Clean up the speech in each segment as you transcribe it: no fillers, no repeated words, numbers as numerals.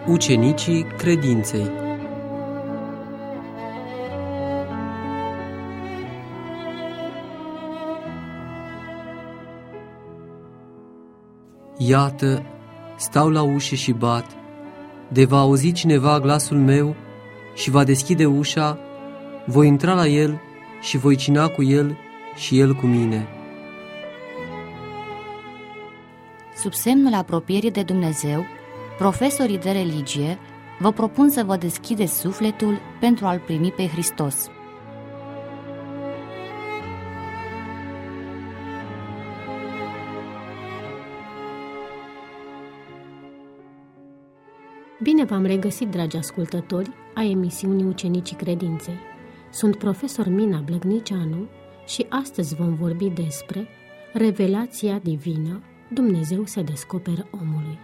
Ucenicii credinței. Iată, stau la ușă și bat. De va auzi cineva glasul meu și va deschide ușa, voi intra la el și voi cina cu el și el cu mine. Sub semnul apropierii de Dumnezeu, profesorii de religie vă propun să vă deschideți sufletul pentru a-L primi pe Hristos. Bine v-am regăsit, dragi ascultători, a emisiunii Ucenicii Credinței. Sunt profesor Mina Blăgnicianu și astăzi vom vorbi despre revelația divină, Dumnezeu se descoperă omului.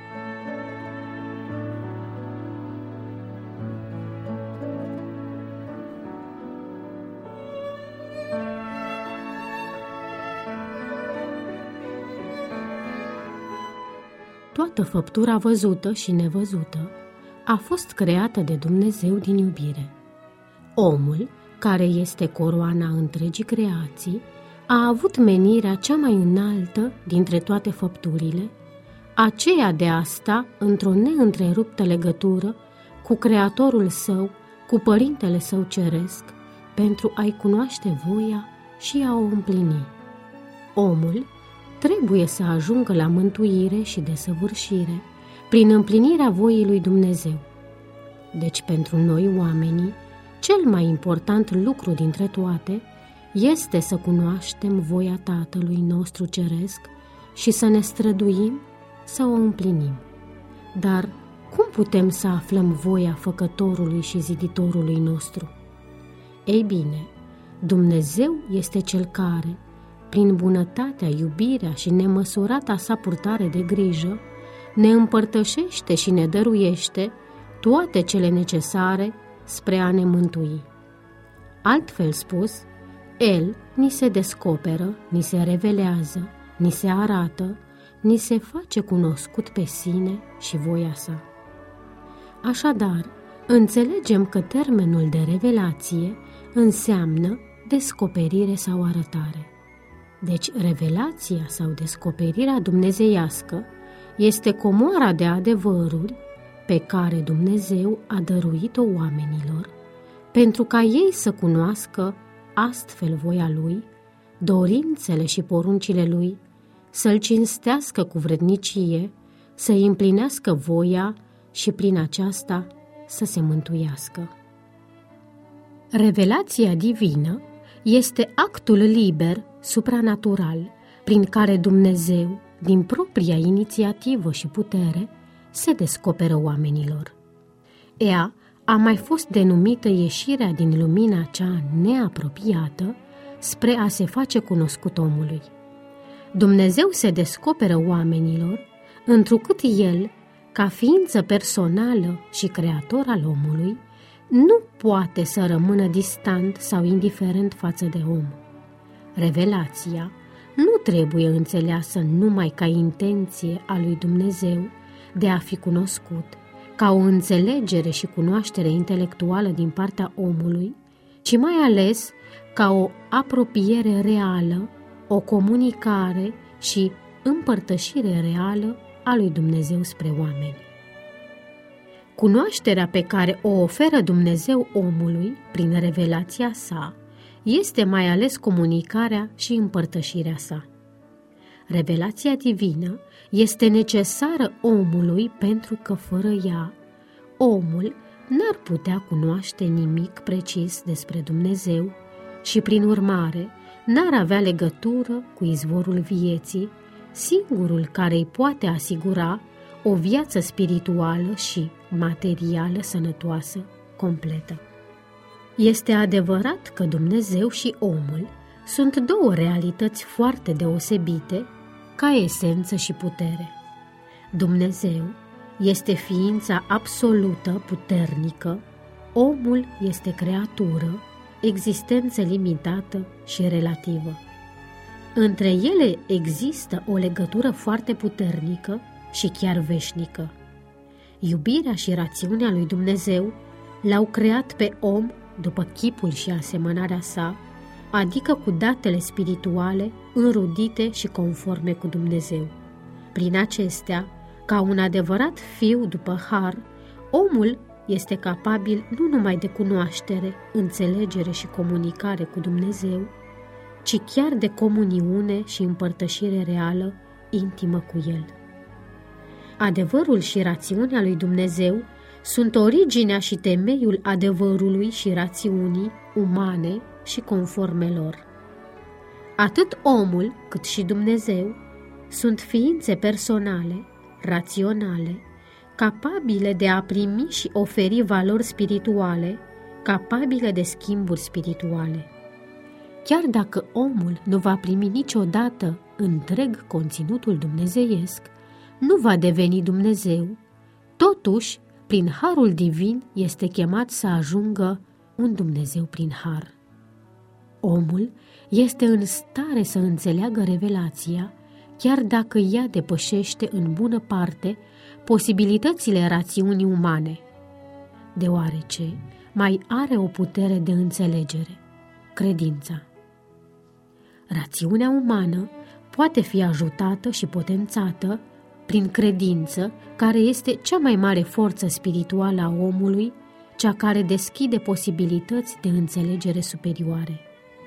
Toată făptura văzută și nevăzută a fost creată de Dumnezeu din iubire. Omul, care este coroana întregii creații, a avut menirea cea mai înaltă dintre toate făpturile, aceea de a sta într-o neîntreruptă legătură cu Creatorul său, cu Părintele său ceresc, pentru a-i cunoaște voia și a o împlini. Omul trebuie să ajungă la mântuire și desăvârșire prin împlinirea voii lui Dumnezeu. Deci, pentru noi, oamenii, cel mai important lucru dintre toate este să cunoaștem voia Tatălui nostru ceresc și să ne străduim să o împlinim. Dar cum putem să aflăm voia Făcătorului și Ziditorului nostru? Ei bine, Dumnezeu este Cel care, prin bunătatea, iubirea și nemăsurata sa purtare de grijă, ne împărtășește și ne dăruiește toate cele necesare spre a ne mântui. Altfel spus, El ni se descoperă, ni se revelează, ni se arată, ni se face cunoscut pe sine și voia sa. Așadar, înțelegem că termenul de revelație înseamnă descoperire sau arătare. Deci, revelația sau descoperirea dumnezeiască este comoara de adevăruri pe care Dumnezeu a dăruit-o oamenilor, pentru ca ei să cunoască astfel voia Lui, dorințele și poruncile Lui, să-L cinstească cu vrednicie, să-i împlinească voia și prin aceasta să se mântuiască. Revelația divină este actul liber, supranatural, prin care Dumnezeu, din propria inițiativă și putere, se descoperă oamenilor. Ea a mai fost denumită ieșirea din lumina cea neapropiată spre a se face cunoscut omului. Dumnezeu se descoperă oamenilor, întrucât El, ca ființă personală și creator al omului, nu poate să rămână distant sau indiferent față de om. Revelația nu trebuie înțeleasă numai ca intenție a lui Dumnezeu de a fi cunoscut, ca o înțelegere și cunoaștere intelectuală din partea omului, ci mai ales ca o apropiere reală, o comunicare și împărtășire reală a lui Dumnezeu spre oameni. Cunoașterea pe care o oferă Dumnezeu omului prin revelația sa este mai ales comunicarea și împărtășirea sa. Revelația divină este necesară omului pentru că fără ea, omul n-ar putea cunoaște nimic precis despre Dumnezeu și, prin urmare, n-ar avea legătură cu izvorul vieții, singurul care îi poate asigura o viață spirituală și materială sănătoasă, completă. Este adevărat că Dumnezeu și omul sunt două realități foarte deosebite ca esență și putere. Dumnezeu este ființa absolută, puternică, omul este creatură, existență limitată și relativă. Între ele există o legătură foarte puternică și chiar veșnică. Iubirea și rațiunea lui Dumnezeu l-au creat pe om după chipul și asemănarea sa, adică cu datele spirituale înrudite și conforme cu Dumnezeu. Prin acestea, ca un adevărat fiu după har, omul este capabil nu numai de cunoaștere, înțelegere și comunicare cu Dumnezeu, ci chiar de comuniune și împărtășire reală, intimă cu El. Adevărul și rațiunea lui Dumnezeu sunt originea și temeiul adevărului și rațiunii umane și conforme lor. Atât omul cât și Dumnezeu sunt ființe personale, raționale, capabile de a primi și oferi valori spirituale, capabile de schimburi spirituale. Chiar dacă omul nu va primi niciodată întreg conținutul dumnezeiesc, nu va deveni Dumnezeu, totuși, prin harul divin este chemat să ajungă un Dumnezeu prin har. Omul este în stare să înțeleagă revelația, chiar dacă ea depășește în bună parte posibilitățile rațiunii umane, deoarece mai are o putere de înțelegere, credința. Rațiunea umană poate fi ajutată și potențată prin credință, care este cea mai mare forță spirituală a omului, cea care deschide posibilități de înțelegere superioare.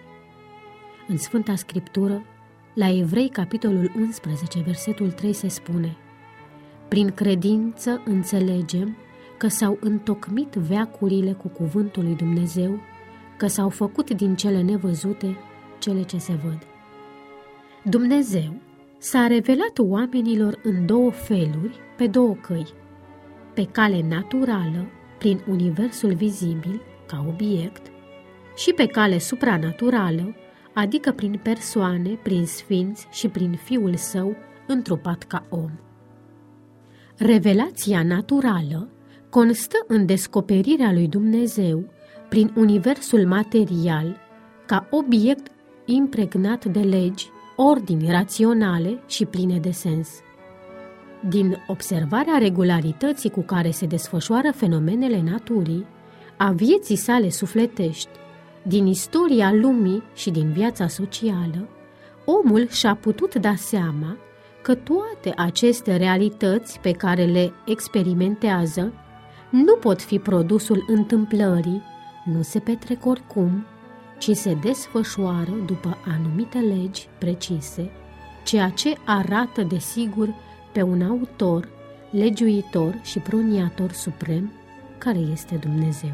În Sfânta Scriptură, la Evrei, capitolul 11, versetul 3 se spune: prin credință înțelegem că s-au întocmit veacurile cu cuvântul lui Dumnezeu, că s-au făcut din cele nevăzute cele ce se văd. Dumnezeu s-a revelat oamenilor în două feluri, pe două căi: pe cale naturală, prin universul vizibil, ca obiect, și pe cale supranaturală, adică prin persoane, prin sfinți și prin Fiul Său, întrupat ca om. Revelația naturală constă în descoperirea lui Dumnezeu prin universul material, ca obiect impregnat de legi, ordini raționale și pline de sens. Din observarea regularității cu care se desfășoară fenomenele naturii, a vieții sale sufletești, din istoria lumii și din viața socială, omul și-a putut da seama că toate aceste realități pe care le experimentează nu pot fi produsul întâmplării, nu se petrec oricum, ci se desfășoară după anumite legi precise, ceea ce arată desigur pe un autor, legiuitor și proniator suprem, care este Dumnezeu.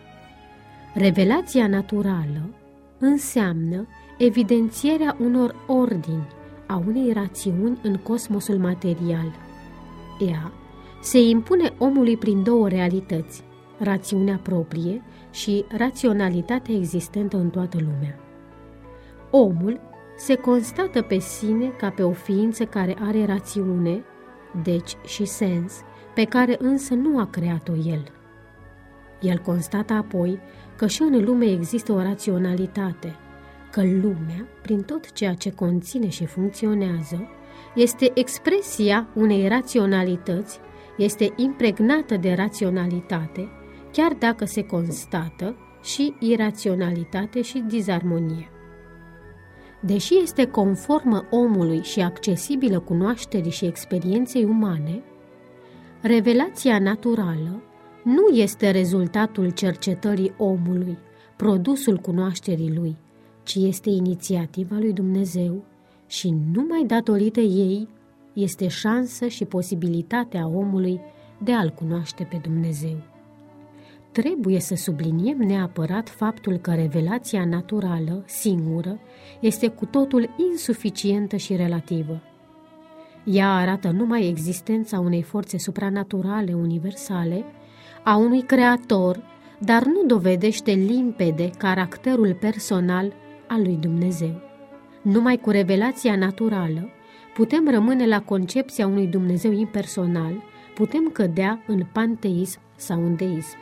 Revelația naturală înseamnă evidențierea unor ordini, a unei rațiuni în cosmosul material. Ea se impune omului prin două realități: rațiunea proprie și raționalitatea existentă în toată lumea. Omul se constată pe sine ca pe o ființă care are rațiune, deci și sens, pe care însă nu a creat-o el. El constată apoi că și în lume există o raționalitate, că lumea, prin tot ceea ce conține și funcționează, este expresia unei raționalități, este impregnată de raționalitate, chiar dacă se constată și iraționalitate și dizarmonie. Deși este conformă omului și accesibilă cunoașterii și experienței umane, revelația naturală nu este rezultatul cercetării omului, produsul cunoașterii lui, ci este inițiativa lui Dumnezeu și numai datorită ei este șansă și posibilitatea omului de a-L cunoaște pe Dumnezeu. Trebuie să subliniem neapărat faptul că revelația naturală, singură, este cu totul insuficientă și relativă. Ea arată numai existența unei forțe supranaturale universale, a unui creator, dar nu dovedește limpede caracterul personal al lui Dumnezeu. Numai cu revelația naturală putem rămâne la concepția unui Dumnezeu impersonal, putem cădea în panteism sau în deism.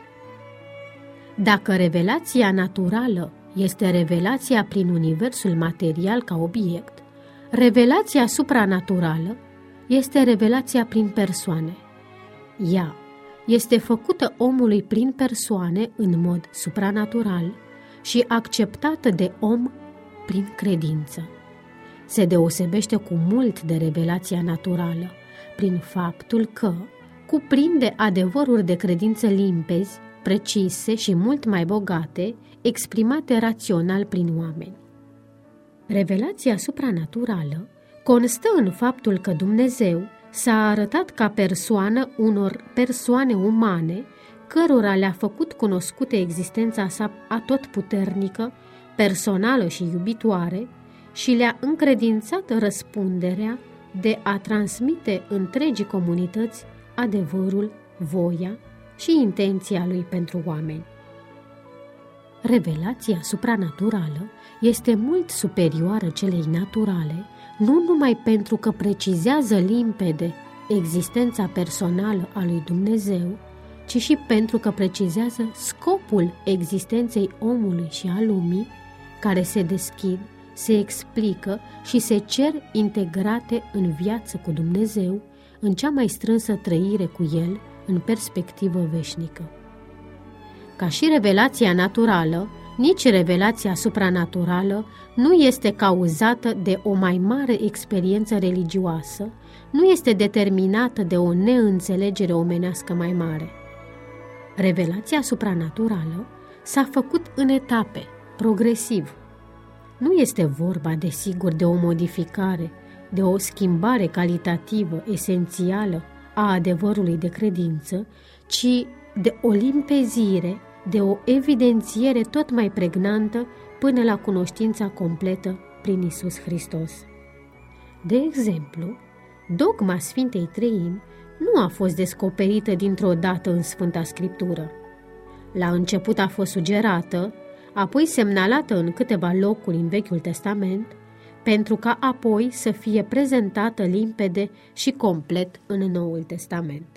Dacă revelația naturală este revelația prin universul material ca obiect, revelația supranaturală este revelația prin persoane. Ea este făcută omului prin persoane în mod supranatural și acceptată de om prin credință. Se deosebește cu mult de revelația naturală, prin faptul că cuprinde adevăruri de credință limpezi, precise și mult mai bogate, exprimate rațional prin oameni. Revelația supranaturală constă în faptul că Dumnezeu s-a arătat ca persoană unor persoane umane, cărora le-a făcut cunoscute existența sa atotputernică, personală și iubitoare, și le-a încredințat răspunderea de a transmite întregii comunități adevărul, voia și intenția lui pentru oameni. Revelația supranaturală este mult superioară celei naturale, nu numai pentru că precizează limpede existența personală a lui Dumnezeu, ci și pentru că precizează scopul existenței omului și a lumii, care se deschid, se explică și se cer integrate în viață cu Dumnezeu, în cea mai strânsă trăire cu El, în perspectivă veșnică. Ca și revelația naturală, nici revelația supranaturală nu este cauzată de o mai mare experiență religioasă, nu este determinată de o neînțelegere omenească mai mare. Revelația supranaturală s-a făcut în etape, progresiv. Nu este vorba, desigur, de o modificare, de o schimbare calitativă, esențială a adevărului de credință, ci de o limpezire, de o evidențiere tot mai pregnantă până la cunoștința completă prin Iisus Hristos. De exemplu, dogma Sfintei Treimi nu a fost descoperită dintr-o dată în Sfânta Scriptură. La început a fost sugerată, apoi semnalată în câteva locuri în Vechiul Testament, pentru ca apoi să fie prezentată limpede și complet în Noul Testament.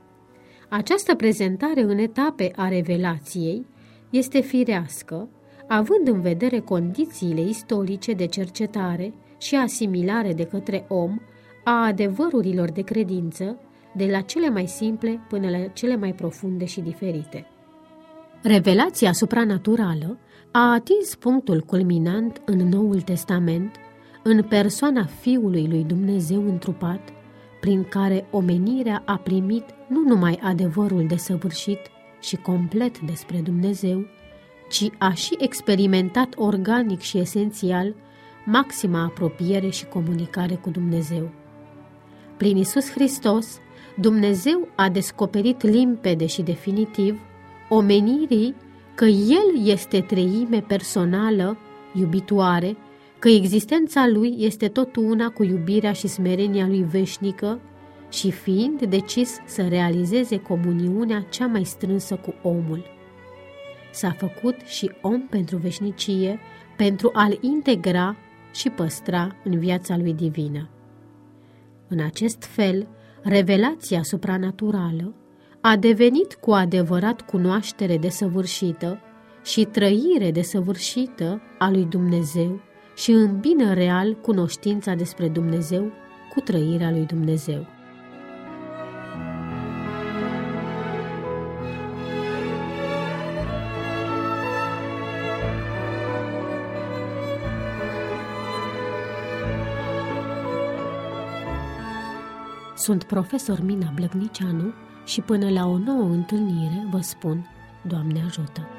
Această prezentare în etape a revelației este firească, având în vedere condițiile istorice de cercetare și asimilare de către om a adevărurilor de credință, de la cele mai simple până la cele mai profunde și diferite. Revelația supranaturală a atins punctul culminant în Noul Testament, în persoana Fiului lui Dumnezeu întrupat, prin care omenirea a primit nu numai adevărul desăvârșit și complet despre Dumnezeu, ci a și experimentat organic și esențial maxima apropiere și comunicare cu Dumnezeu. Prin Iisus Hristos, Dumnezeu a descoperit limpede și definitiv omenirii că El este treime personală, iubitoare, că existența Lui este tot una cu iubirea și smerenia Lui veșnică și fiind decis să realizeze comuniunea cea mai strânsă cu omul. S-a făcut și om pentru veșnicie, pentru a-L integra și păstra în viața Lui divină. În acest fel, revelația supranaturală a devenit cu adevărat cunoaștere desăvârșită și trăire desăvârșită a lui Dumnezeu și îmbină real cunoștința despre Dumnezeu cu trăirea lui Dumnezeu. Sunt profesor Mina Blăgnicianu și până la o nouă întâlnire vă spun, Doamne ajută!